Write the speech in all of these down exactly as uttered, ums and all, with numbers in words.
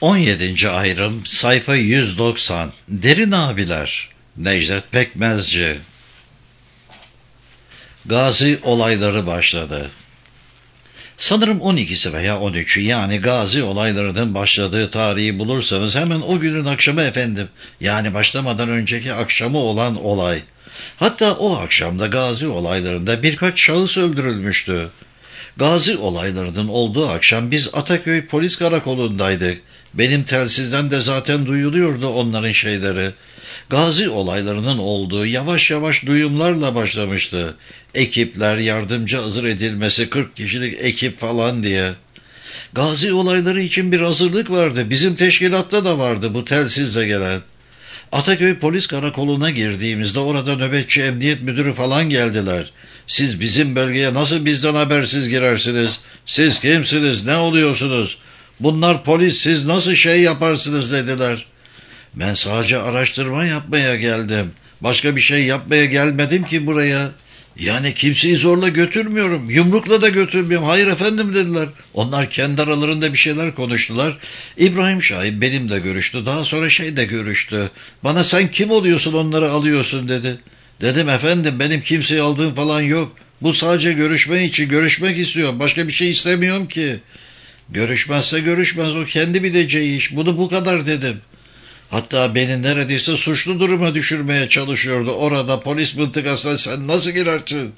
on yedinci ayrım sayfa yüz doksan. Derin abiler. Necdet Pekmezci. Gazi olayları başladı. Sanırım on ikisi veya on üçü, yani Gazi olaylarının başladığı tarihi bulursanız hemen o günün akşamı efendim. Yani başlamadan önceki akşamı olan olay. Hatta o akşamda Gazi olaylarında birkaç şahıs öldürülmüştü. Gazi olaylarının olduğu akşam biz Ataköy polis karakolundaydık. Benim telsizden de zaten duyuluyordu onların şeyleri. Gazi olaylarının olduğu yavaş yavaş duyumlarla başlamıştı. Ekipler, yardımcı hazır edilmesi, kırk kişilik ekip falan diye. Gazi olayları için bir hazırlık vardı. Bizim teşkilatta da vardı bu telsizle gelen. Ataköy polis karakoluna girdiğimizde orada nöbetçi emniyet müdürü falan geldiler. Siz bizim bölgeye nasıl bizden habersiz girersiniz? Siz kimsiniz? Ne oluyorsunuz? Bunlar polis, siz nasıl şey yaparsınız dediler. Ben sadece araştırma yapmaya geldim. Başka bir şey yapmaya gelmedim ki buraya. Yani kimseyi zorla götürmüyorum. Yumrukla da götürmüyorum. Hayır efendim dediler. Onlar kendi aralarında bir şeyler konuştular. İbrahim Şahin benimle görüştü. Daha sonra şey de görüştü. Bana sen kim oluyorsun onları alıyorsun dedi. Dedim efendim benim kimseyi aldığım falan yok. Bu sadece görüşme için, görüşmek istiyorum. Başka bir şey istemiyorum ki. Görüşmezse görüşmez, o kendi bileceği iş. Bunu bu kadar dedim. Hatta beni neredeyse suçlu duruma düşürmeye çalışıyordu. Orada polis mıntıkasına sen nasıl girersin?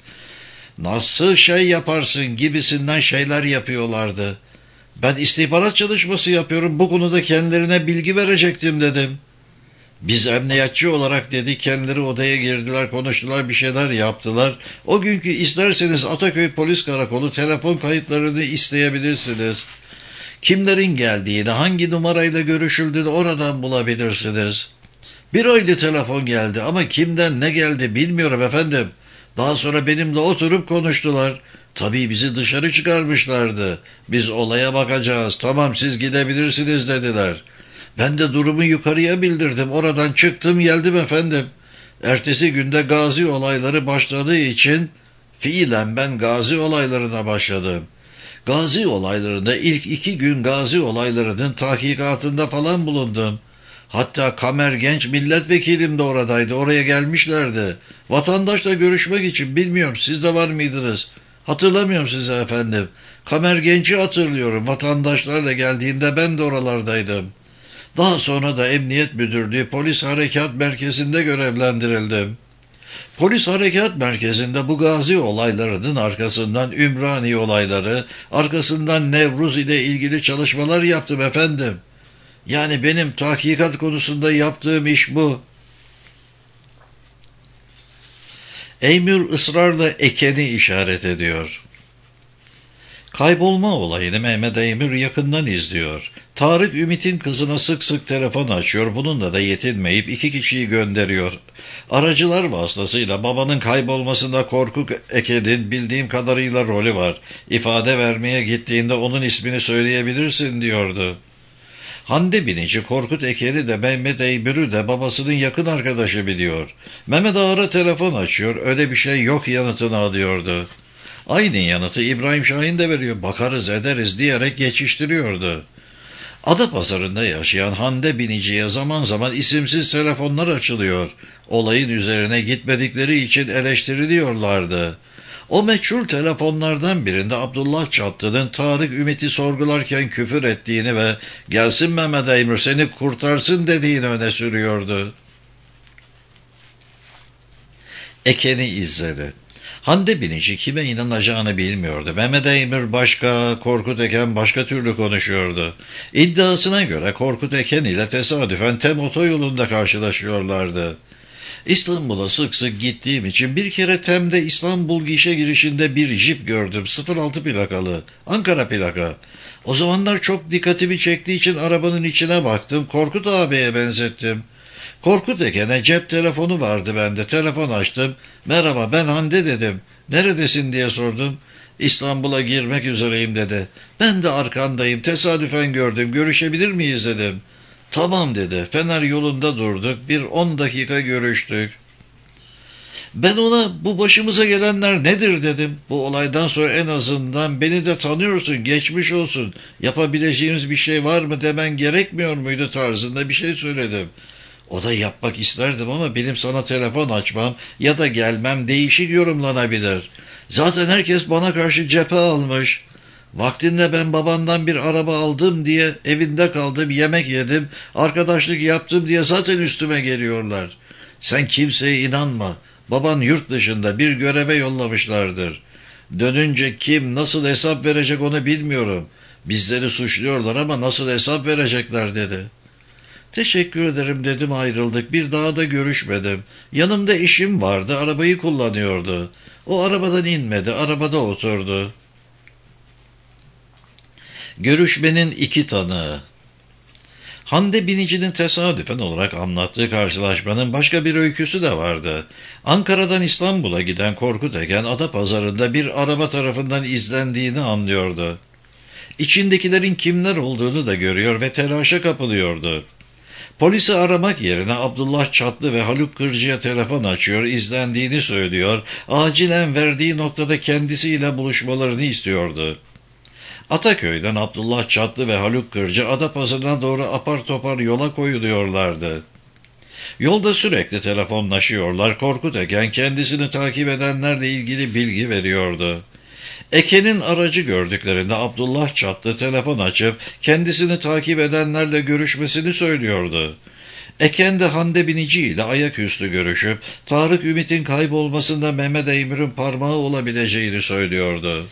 Nasıl şey yaparsın gibisinden şeyler yapıyorlardı. Ben istihbarat çalışması yapıyorum. Bu konuda kendilerine bilgi verecektim dedim. Biz emniyetçi olarak dedi, kendileri odaya girdiler, konuştular, bir şeyler yaptılar. O günkü isterseniz Ataköy Polis Karakolu telefon kayıtlarını isteyebilirsiniz. Kimlerin geldiğini, hangi numarayla görüşüldüğünü oradan bulabilirsiniz. Bir aylı telefon geldi ama kimden ne geldi bilmiyorum efendim. Daha sonra benimle oturup konuştular. Tabii bizi dışarı çıkarmışlardı. Biz olaya bakacağız, tamam siz gidebilirsiniz dediler. Ben de durumu yukarıya bildirdim. Oradan çıktım geldim efendim. Ertesi günde Gazi olayları başladığı için fiilen ben Gazi olaylarına başladım. Gazi olaylarında ilk iki gün Gazi olaylarının tahkikatında falan bulundum. Hatta Kamer Genç milletvekilim de oradaydı. Oraya gelmişlerdi. Vatandaşla görüşmek için, bilmiyorum siz de var mıydınız? Hatırlamıyorum size efendim. Kamer Genç'i hatırlıyorum. Vatandaşlarla geldiğinde ben de oralardaydım. Daha sonra da Emniyet Müdürlüğü Polis Harekat Merkezi'nde görevlendirildim. Polis Harekat Merkezi'nde bu Gazi olaylarının arkasından Ümraniye olayları, arkasından Nevruz ile ilgili çalışmalar yaptım efendim. Yani benim tahkikat konusunda yaptığım iş bu. Eymür ısrarla Eken'i işaret ediyor. Kaybolma olayını Mehmet Eymür yakından izliyor. Tarık Ümit'in kızına sık sık telefon açıyor. Bununla da yetinmeyip iki kişiyi gönderiyor. Aracılar vasıtasıyla babanın kaybolmasında Korkut Eken'in bildiğim kadarıyla rolü var. İfade vermeye gittiğinde onun ismini söyleyebilirsin diyordu. Hande Binici Korkut Eken'i de Mehmet Eymür'ü de babasının yakın arkadaşı biliyor. Mehmet Ağar'a telefon açıyor. Öyle bir şey yok yanıtını alıyordu. Aynı yanıtı İbrahim Şahin de veriyor. Bakarız ederiz diyerek geçiştiriyordu. Adapazarı'nda yaşayan Hande Binici'ye zaman zaman isimsiz telefonlar açılıyor. Olayın üzerine gitmedikleri için eleştiriliyorlardı. O meçhul telefonlardan birinde Abdullah Çatlı'nın Tarık Ümit'i sorgularken küfür ettiğini ve gelsin Mehmet Eymür seni kurtarsın dediğini öne sürüyordu. Eken'i izledi. Hande Binici kime inanacağını bilmiyordu. Mehmet Eymür başka, Korkut Eken başka türlü konuşuyordu. İddiasına göre Korkut Eken ile tesadüfen Tem otoyolunda karşılaşıyorlardı. İstanbul'a sık sık gittiğim için bir kere Tem'de İstanbul gişe girişinde bir jip gördüm. sıfır altı plakalı, Ankara plaka. O zamanlar çok dikkatimi çektiği için arabanın içine baktım. Korkut ağabeye benzettim. Korkut Eken'e cep telefonu vardı bende. Telefon açtım. Merhaba ben Hande dedim. Neredesin diye sordum. İstanbul'a girmek üzereyim dedi. Ben de arkandayım. Tesadüfen gördüm. Görüşebilir miyiz dedim. Tamam dedi. Fener yolunda durduk. Bir on dakika görüştük. Ben ona bu başımıza gelenler nedir dedim. Bu olaydan sonra en azından beni de tanıyorsun, geçmiş olsun, yapabileceğimiz bir şey var mı demen gerekmiyor muydu tarzında bir şey söyledim. O da yapmak isterdim ama benim sana telefon açmam ya da gelmem değişik yorumlanabilir. Zaten herkes bana karşı cephe almış. Vaktinde ben babandan bir araba aldım diye evinde kaldım, yemek yedim, arkadaşlık yaptım diye zaten üstüme geliyorlar. Sen kimseye inanma. Baban yurt dışında bir göreve yollamışlardır. Dönünce kim nasıl hesap verecek onu bilmiyorum. Bizleri suçluyorlar ama nasıl hesap verecekler dedi. Teşekkür ederim dedim, ayrıldık. Bir daha da görüşmedim. Yanımda eşim vardı, arabayı kullanıyordu. O arabadan inmedi, arabada oturdu. Görüşmenin iki tanığı. Hande Binici'nin tesadüfen olarak anlattığı karşılaşmanın başka bir öyküsü de vardı. Ankara'dan İstanbul'a giden Korkut Eken, Adapazarı'nda bir araba tarafından izlendiğini anlıyordu. İçindekilerin kimler olduğunu da görüyor ve telaşa kapılıyordu. Polisi aramak yerine Abdullah Çatlı ve Haluk Kırcı'ya telefon açıyor, izlendiğini söylüyor, acilen verdiği noktada kendisiyle buluşmalarını istiyordu. Ataköy'den Abdullah Çatlı ve Haluk Kırcı Adapazarı'na doğru apar topar yola koyuluyorlardı. Yolda sürekli telefonlaşıyorlar. Korkut Eken kendisini takip edenlerle ilgili bilgi veriyordu. Eken'in aracı gördüklerinde Abdullah Çatlı telefon açıp kendisini takip edenlerle görüşmesini söylüyordu. Eken de Hande Binici ile ayaküstü görüşüp Tarık Ümit'in kaybolmasında Mehmet Eymir'in parmağı olabileceğini söylüyordu.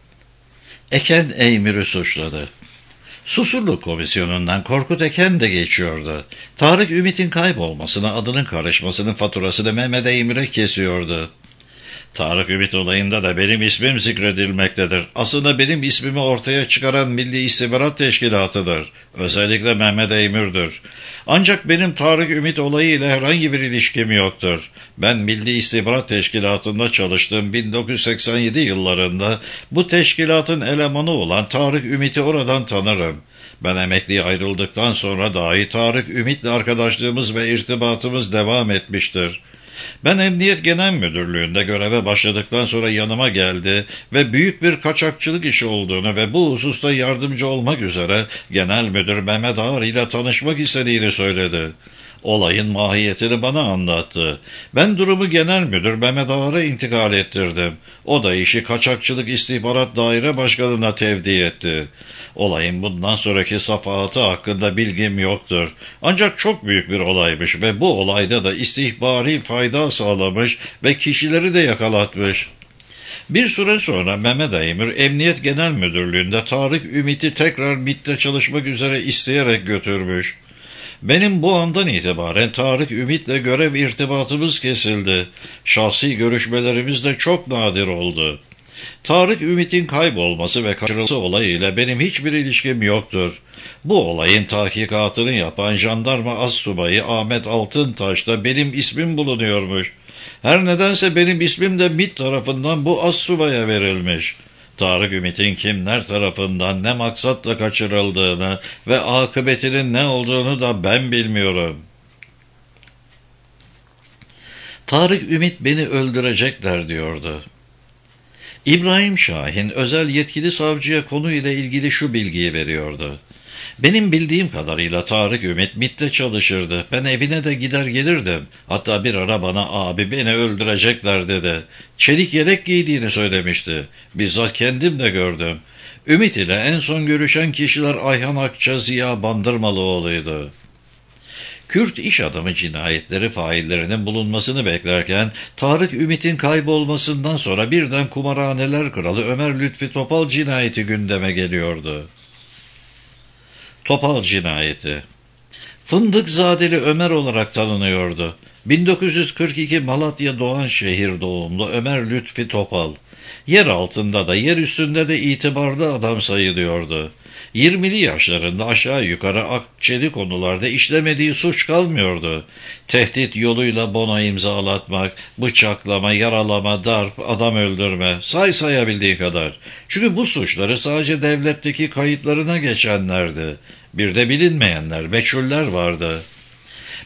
Eken Eymir'i suçladı. Susurluk Komisyonu'ndan Korkut Eken de geçiyordu. Tarık Ümit'in kaybolmasına, adının karışmasının faturasını Mehmet Eymir'e kesiyordu. Tarık Ümit olayında da benim ismim zikredilmektedir. Aslında benim ismimi ortaya çıkaran Milli İstihbarat Teşkilatı'dır. Özellikle Mehmet Eymir'dir. Ancak benim Tarık Ümit olayı ile herhangi bir ilişkim yoktur. Ben Milli İstihbarat Teşkilatı'nda çalıştım. bin dokuz yüz seksen yedi yıllarında bu teşkilatın elemanı olan Tarık Ümit'i oradan tanırım. Ben emekliye ayrıldıktan sonra dahi Tarık Ümit'le arkadaşlığımız ve irtibatımız devam etmiştir. Ben Emniyet Genel Müdürlüğü'nde göreve başladıktan sonra yanıma geldi ve büyük bir kaçakçılık işi olduğunu ve bu hususta yardımcı olmak üzere Genel Müdür Mehmet Ağar ile tanışmak istediğini söyledi. Olayın mahiyetini bana anlattı. Ben durumu Genel Müdür Mehmet Ağar'a intikal ettirdim. O da işi Kaçakçılık İstihbarat Daire Başkanı'na tevdi etti. Olayın bundan sonraki safahatı hakkında bilgim yoktur. Ancak çok büyük bir olaymış ve bu olayda da istihbari fayda sağlamış ve kişileri de yakalatmış. Bir süre sonra Mehmet Eymir Emniyet Genel Müdürlüğü'nde Tarık Ümit'i tekrar MİT'te çalışmak üzere isteyerek götürmüş. Benim bu andan itibaren Tarık Ümit'le görev irtibatımız kesildi. Şahsi görüşmelerimiz de çok nadir oldu. Tarık Ümit'in kaybolması ve kaçırılması olayıyla benim hiçbir ilişkim yoktur. Bu olayın tahkikatını yapan jandarma astsubayı Ahmet Altıntaş'ta benim ismim bulunuyormuş. Her nedense benim ismim de MİT tarafından bu astsubaya verilmiş. Tarık Ümit'in kimler tarafından ne maksatla kaçırıldığını ve akıbetinin ne olduğunu da ben bilmiyorum. Tarık Ümit beni öldürecekler diyordu. İbrahim Şahin özel yetkili savcıya konuyla ilgili şu bilgiyi veriyordu. Benim bildiğim kadarıyla Tarık Ümit MİT'te çalışırdı. Ben evine de gider gelirdim. Hatta bir ara bana abi beni öldürecekler dedi. Çelik yelek giydiğini söylemişti. Bizzat kendim de gördüm. Ümit ile en son görüşen kişiler Ayhan Akça, Ziya Bandırmalıoğlu'ydu. Kürt iş adamı cinayetleri faillerinin bulunmasını beklerken Tarık Ümit'in kaybolmasından sonra birden kumarhaneler kralı Ömer Lütfi Topal cinayeti gündeme geliyordu. Topal cinayeti. Fındıkzadeli Ömer olarak tanınıyordu. bin dokuz yüz kırk iki Malatya Doğanşehir doğumlu Ömer Lütfi Topal. Yer altında da yer üstünde de itibarlı adam sayılıyordu. yirmili yaşlarında aşağı yukarı akçeli konularda işlemediği suç kalmıyordu. Tehdit yoluyla bono imzalatmak, bıçaklama, yaralama, darp, adam öldürme, say sayabildiği kadar. Çünkü bu suçları sadece devletteki kayıtlarına geçenlerdi. Bir de bilinmeyenler, meçhuller vardı.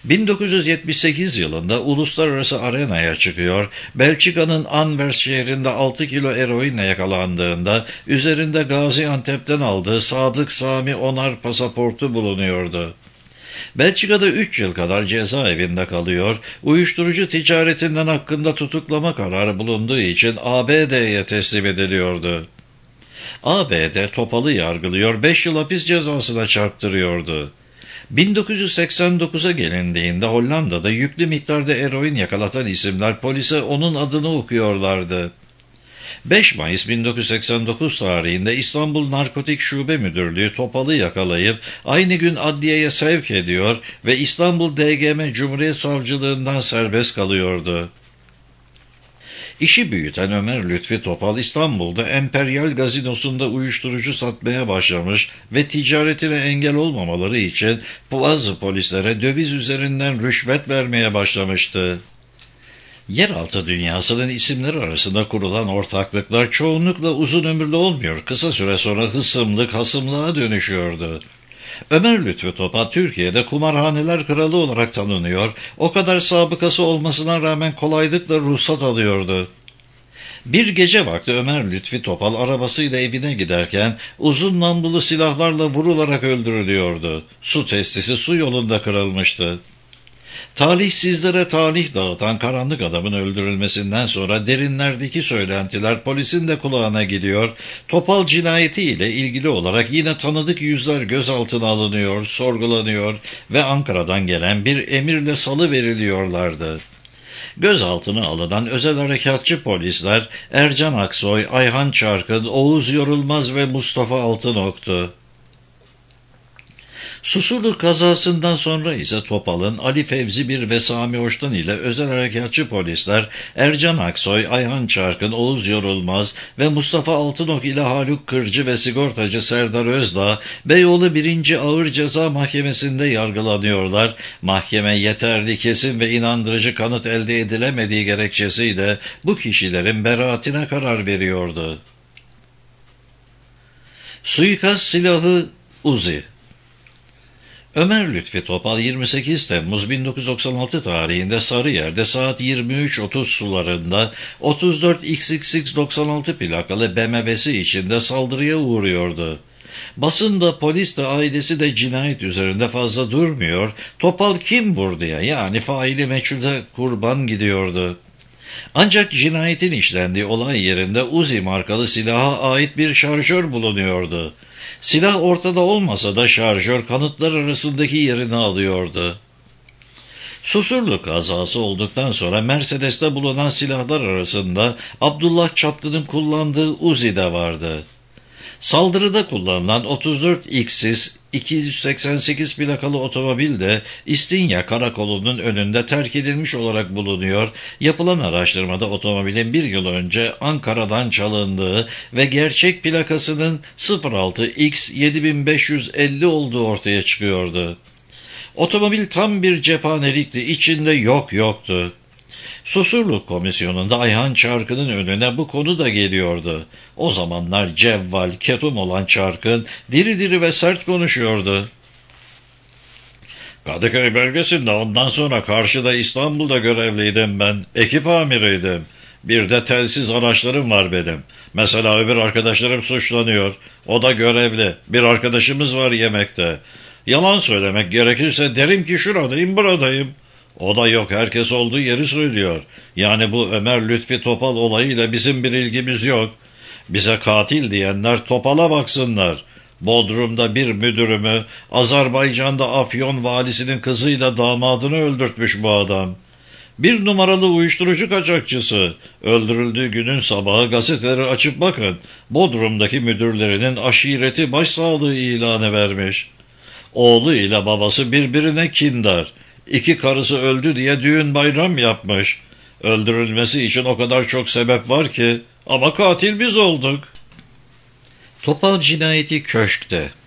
bin dokuz yüz yetmiş sekiz yılında uluslararası arenaya çıkıyor, Belçika'nın Anvers şehrinde altı kilo eroinle yakalandığında üzerinde Gaziantep'ten aldığı Sadık Sami Onar pasaportu bulunuyordu. Belçika'da üç yıl kadar cezaevinde kalıyor, uyuşturucu ticaretinden hakkında tutuklama kararı bulunduğu için A B D'ye teslim ediliyordu. A B D Topal'ı yargılıyor, beş yıl hapis cezasına çarptırıyordu. bin dokuz yüz seksen dokuza gelindiğinde Hollanda'da yüklü miktarda eroin yakalatan isimler polise onun adını okuyorlardı. beş Mayıs bin dokuz yüz seksen dokuz tarihinde İstanbul Narkotik Şube Müdürlüğü Topal'ı yakalayıp aynı gün adliyeye sevk ediyor ve İstanbul D G M Cumhuriyet Savcılığından serbest kalıyordu. İşi büyüten Ömer Lütfi Topal İstanbul'da Emperyal Gazinosu'nda uyuşturucu satmaya başlamış ve ticaretine engel olmamaları için bazı polislere döviz üzerinden rüşvet vermeye başlamıştı. Yeraltı dünyasının isimleri arasında kurulan ortaklıklar çoğunlukla uzun ömürlü olmuyor, kısa süre sonra hısımlık hasımlığa dönüşüyordu. Ömer Lütfi Topal Türkiye'de kumarhaneler kralı olarak tanınıyor, o kadar sabıkası olmasına rağmen kolaylıkla ruhsat alıyordu. Bir gece vakti Ömer Lütfi Topal arabasıyla evine giderken uzun namlulu silahlarla vurularak öldürülüyordu. Su testisi su yolunda kırılmıştı. Talihsizlere talih dağıtan karanlık adamın öldürülmesinden sonra derinlerdeki söylentiler polisin de kulağına gidiyor, Topal cinayeti ile ilgili olarak yine tanıdık yüzler gözaltına alınıyor, sorgulanıyor ve Ankara'dan gelen bir emirle salı veriliyorlardı. Gözaltına alınan özel harekatçı polisler Ercan Aksoy, Ayhan Çarkın, Oğuz Yorulmaz ve Mustafa Altınok'tu. Susurluk kazasından sonra ise Topal'ın Ali Fevzi Bir ve Sami Hoştan ile özel harekatçı polisler Ercan Aksoy, Ayhan Çarkın, Oğuz Yorulmaz ve Mustafa Altınok ile Haluk Kırcı ve sigortacı Serdar Özdağ Beyoğlu birinci Ağır Ceza Mahkemesi'nde yargılanıyorlar. Mahkeme yeterli, kesin ve inandırıcı kanıt elde edilemediği gerekçesiyle bu kişilerin beraatine karar veriyordu. Suikast silahı Uzi. Ömer Lütfi Topal yirmi sekiz Temmuz bin dokuz yüz doksan altı tarihinde Sarıyer'de saat yirmi üç otuz sularında otuz dört X X X doksan altı plakalı B M W'si içinde saldırıya uğruyordu. Basın da polis de ailesi de cinayet üzerinde fazla durmuyor, Topal kim vurduya yani faili meçhule kurban gidiyordu. Ancak cinayetin işlendiği olay yerinde Uzi markalı silaha ait bir şarjör bulunuyordu. Silah ortada olmasa da şarjör kanıtlar arasındaki yerini alıyordu. Susurluk kazası olduktan sonra Mercedes'te bulunan silahlar arasında Abdullah Çatlı'nın kullandığı Uzi de vardı. Saldırıda kullanılan otuz dört X'siz iki yüz seksen sekiz plakalı otomobil de İstinye Karakolu'nun önünde terk edilmiş olarak bulunuyor. Yapılan araştırmada otomobilin bir yıl önce Ankara'dan çalındığı ve gerçek plakasının sıfır altı X yedi bin beş yüz elli olduğu ortaya çıkıyordu. Otomobil tam bir cephanelikti, içinde yok yoktu. Susurluk Komisyonu'nda Ayhan Çarkın'ın önüne bu konu da geliyordu. O zamanlar cevval, ketum olan Çarkın diri diri ve sert konuşuyordu. Kadıköy bölgesinde ondan sonra karşıda İstanbul'da görevliydim ben. Ekip amiriydim. Bir de telsiz araçlarım var benim. Mesela öbür arkadaşlarım suçlanıyor. O da görevli. Bir arkadaşımız var yemekte. Yalan söylemek gerekirse derim ki şuradayım, buradayım. O da yok, herkes olduğu yeri söylüyor. Yani bu Ömer Lütfi Topal olayıyla bizim bir ilgimiz yok. Bize katil diyenler Topal'a baksınlar. Bodrum'da bir müdürümü, Azerbaycan'da Afyon valisinin kızıyla damadını öldürtmüş bu adam. Bir numaralı uyuşturucu kaçakçısı. Öldürüldüğü günün sabahı gazeteleri açıp bakın. Bodrum'daki müdürlerinin aşireti başsağlığı ilanı vermiş. Oğlu ile babası birbirine kindar. İki karısı öldü diye düğün bayram yapmış. Öldürülmesi için o kadar çok sebep var ki, ama katil biz olduk. Topal cinayeti köşkte.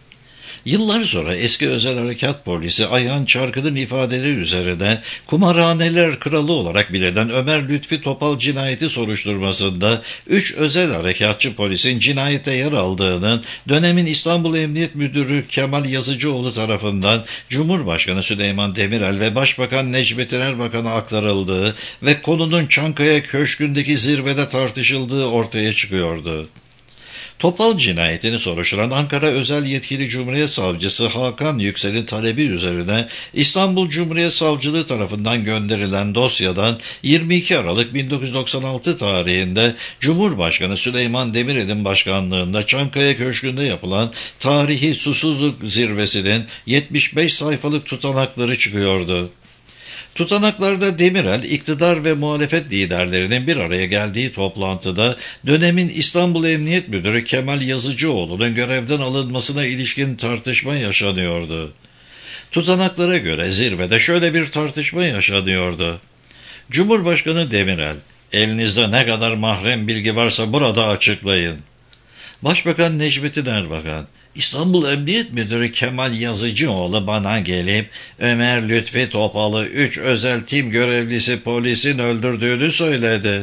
Yıllar sonra eski özel harekat polisi Ayhan Çarkı'nın ifadeleri üzerine kumarhaneler kralı olarak bilinen Ömer Lütfi Topal cinayeti soruşturmasında üç özel harekatçı polisin cinayette yer aldığının dönemin İstanbul Emniyet Müdürü Kemal Yazıcıoğlu tarafından Cumhurbaşkanı Süleyman Demirel ve Başbakan Necmettin Erbakan'a aktarıldığı ve konunun Çankaya Köşkü'ndeki zirvede tartışıldığı ortaya çıkıyordu. Topal cinayetini soruşturan Ankara Özel Yetkili Cumhuriyet Savcısı Hakan Yüksel'in talebi üzerine İstanbul Cumhuriyet Savcılığı tarafından gönderilen dosyadan yirmi iki Aralık bin dokuz yüz doksan altı tarihinde Cumhurbaşkanı Süleyman Demirel'in başkanlığında Çankaya Köşkü'nde yapılan tarihi susuzluk zirvesinin yetmiş beş sayfalık tutanakları çıkıyordu. Tutanaklarda Demirel, iktidar ve muhalefet liderlerinin bir araya geldiği toplantıda dönemin İstanbul Emniyet Müdürü Kemal Yazıcıoğlu'nun görevden alınmasına ilişkin tartışma yaşanıyordu. Tutanaklara göre zirvede şöyle bir tartışma yaşanıyordu. Cumhurbaşkanı Demirel, elinizde ne kadar mahrem bilgi varsa burada açıklayın. Başbakan Necmettin Erbakan, İstanbul Emniyet Müdürü Kemal Yazıcıoğlu bana gelip Ömer Lütfi Topal'ı üç özel tim görevlisi polisin öldürdüğünü söyledi.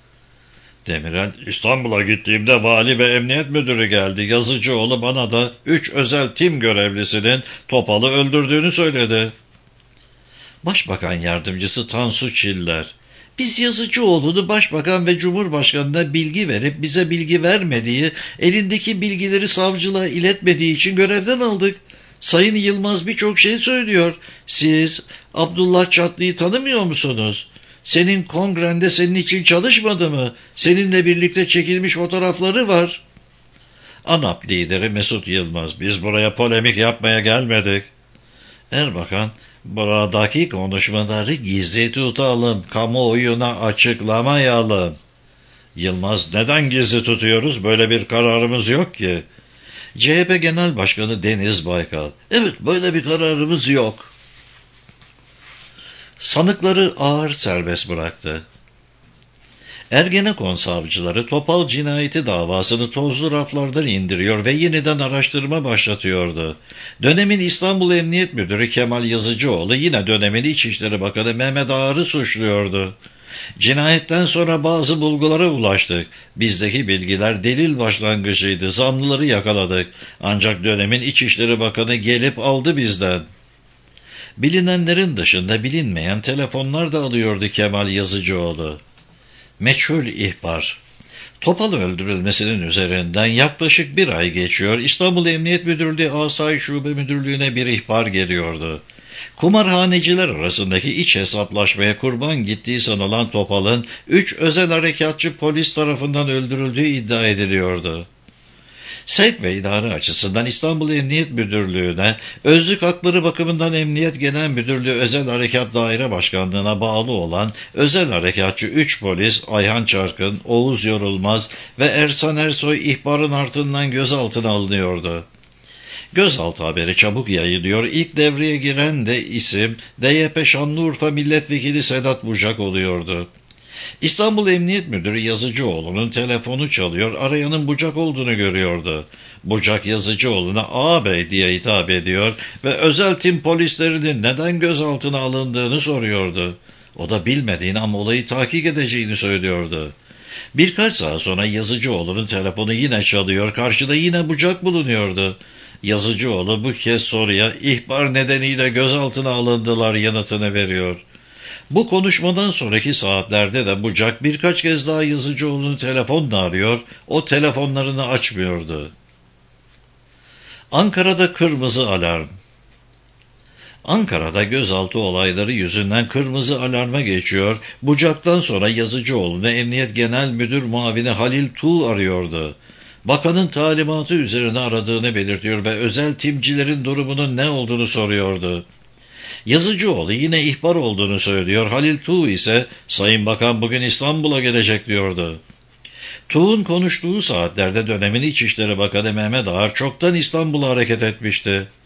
Demirel, İstanbul'a gittiğimde vali ve emniyet müdürü geldi. Yazıcıoğlu bana da üç özel tim görevlisinin Topal'ı öldürdüğünü söyledi. Başbakan Yardımcısı Tansu Çiller, biz Yazıcıoğlu'nu Başbakan ve Cumhurbaşkanı'na bilgi verip bize bilgi vermediği, elindeki bilgileri savcılığa iletmediği için görevden aldık. Sayın Yılmaz birçok şey söylüyor. Siz Abdullah Çatlı'yı tanımıyor musunuz? Senin kongrende senin için çalışmadı mı? Seninle birlikte çekilmiş fotoğrafları var. ANAP lideri Mesut Yılmaz, biz buraya polemik yapmaya gelmedik. Erbakan, buradaki konuşmaları gizli tutalım, kamuoyuna açıklamayalım. Yılmaz, neden gizli tutuyoruz? Böyle bir kararımız yok ki. C H P Genel Başkanı Deniz Baykal, evet böyle bir kararımız yok. Sanıkları ağır serbest bıraktı. Ergenekon savcıları Topal cinayeti davasını tozlu raflardan indiriyor ve yeniden araştırma başlatıyordu. Dönemin İstanbul Emniyet Müdürü Kemal Yazıcıoğlu yine dönemin İçişleri Bakanı Mehmet Ağar'ı suçluyordu. Cinayetten sonra bazı bulgulara ulaştık. Bizdeki bilgiler delil başlangıcıydı. Zanlıları yakaladık. Ancak dönemin İçişleri Bakanı gelip aldı bizden. Bilinenlerin dışında bilinmeyen telefonlar da alıyordu Kemal Yazıcıoğlu. Meçhul ihbar. Topal öldürülmesinin üzerinden yaklaşık bir ay geçiyor. İstanbul Emniyet Müdürlüğü Asayiş Şube Müdürlüğü'ne bir ihbar geliyordu. Kumarhaneciler arasındaki iç hesaplaşmaya kurban gittiği sanılan Topal'ın üç özel harekatçı polis tarafından öldürüldüğü iddia ediliyordu. Sevk ve idare açısından İstanbul Emniyet Müdürlüğü'ne, özlük hakları bakımından Emniyet Genel Müdürlüğü Özel Harekat Daire Başkanlığı'na bağlı olan özel harekatçı üç polis Ayhan Çarkın, Oğuz Yorulmaz ve Ersan Ersoy ihbarın ardından gözaltına alınıyordu. Gözaltı haberi çabuk yayılıyor. İlk devreye giren de isim D Y P Şanlıurfa Milletvekili Sedat Bucak oluyordu. İstanbul Emniyet Müdürü Yazıcıoğlu'nun telefonu çalıyor, arayanın Bucak olduğunu görüyordu. Bucak Yazıcıoğlu'na ağabey diye hitap ediyor ve özel tim polislerinin neden gözaltına alındığını soruyordu. O da bilmediğini ama olayı tahkik edeceğini söylüyordu. Birkaç saat sonra Yazıcıoğlu'nun telefonu yine çalıyor, karşıda yine Bucak bulunuyordu. Yazıcıoğlu bu kez soruya ihbar nedeniyle gözaltına alındılar yanıtını veriyor. Bu konuşmadan sonraki saatlerde de Bucak birkaç kez daha Yazıcıoğlu'nu telefonla arıyor, o telefonlarını açmıyordu. Ankara'da kırmızı alarm. Ankara'da gözaltı olayları yüzünden kırmızı alarma geçiyor, Bucak'tan sonra Yazıcıoğlu'nu Emniyet Genel Müdür Muavini Halil Tuğ arıyordu. Bakanın talimatı üzerine aradığını belirtiyor ve özel timcilerin durumunun ne olduğunu soruyordu. Yazıcıoğlu yine ihbar olduğunu söylüyor. Halil Tuğ ise Sayın Bakan bugün İstanbul'a gelecek diyordu. Tuğ'un konuştuğu saatlerde dönemin İçişleri Bakanı Mehmet Ağar çoktan İstanbul'a hareket etmişti.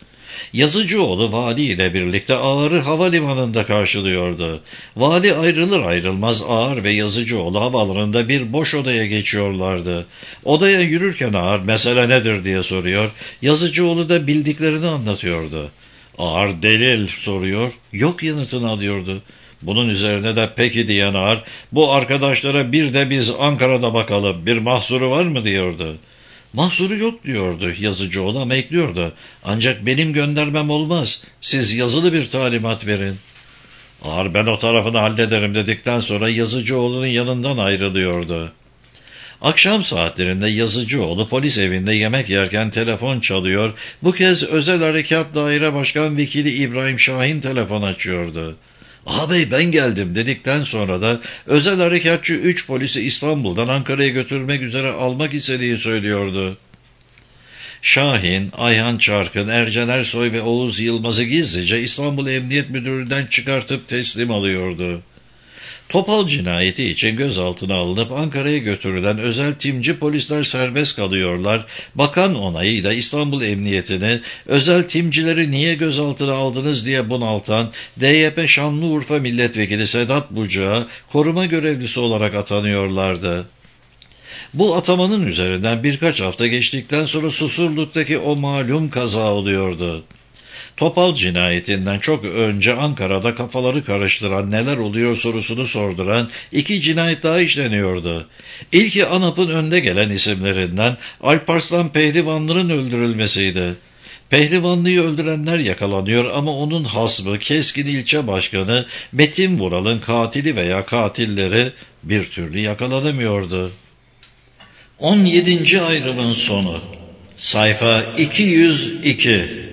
Yazıcıoğlu vali ile birlikte Ağar'ı havalimanında karşılıyordu. Vali ayrılır ayrılmaz Ağar ve Yazıcıoğlu havalarında bir boş odaya geçiyorlardı. Odaya yürürken Ağar mesele nedir diye soruyor. Yazıcıoğlu da bildiklerini anlatıyordu. Ağar delil soruyor. Yok yanıtını alıyordu. Bunun üzerine de peki diyen Ağar, bu arkadaşlara bir de biz Ankara'da bakalım, bir mahsuru var mı diyordu. Mahsuru yok diyordu Yazıcıoğlu ama ekliyordu. Ancak benim göndermem olmaz. Siz yazılı bir talimat verin. Ağar ben o tarafını hallederim dedikten sonra Yazıcıoğlu'nun yanından ayrılıyordu. Akşam saatlerinde Yazıcıoğlu polis evinde yemek yerken telefon çalıyor. Bu kez Özel Harekat Daire Başkan Vekili İbrahim Şahin telefon açıyordu. "Ağabey ben geldim" dedikten sonra da özel harekatçı üç polisi İstanbul'dan Ankara'ya götürmek üzere almak istediği söylüyordu. Şahin, Ayhan Çarkın, Ercan Ersoy ve Oğuz Yılmaz'ı gizlice İstanbul Emniyet Müdürlüğü'nden çıkartıp teslim alıyordu. Topal cinayeti için gözaltına alınıp Ankara'ya götürülen özel timci polisler serbest kalıyorlar. Bakan onayıyla İstanbul Emniyeti'ni özel timcileri niye gözaltına aldınız diye bunaltan D Y P Şanlıurfa Milletvekili Sedat Bucak'a koruma görevlisi olarak atanıyorlardı. Bu atamanın üzerinden birkaç hafta geçtikten sonra Susurluk'taki o malum kaza oluyordu. Topal cinayetinden çok önce Ankara'da kafaları karıştıran neler oluyor sorusunu sorduran iki cinayet daha işleniyordu. İlki ANAP'ın önde gelen isimlerinden Alparslan Pehlivanlı'nın öldürülmesiydi. Pehlivanlı'yı öldürenler yakalanıyor ama onun hasmı Keskin ilçe başkanı Metin Vural'ın katili veya katilleri bir türlü yakalanamıyordu. on yedinci ayrımın sonu. Sayfa iki yüz iki.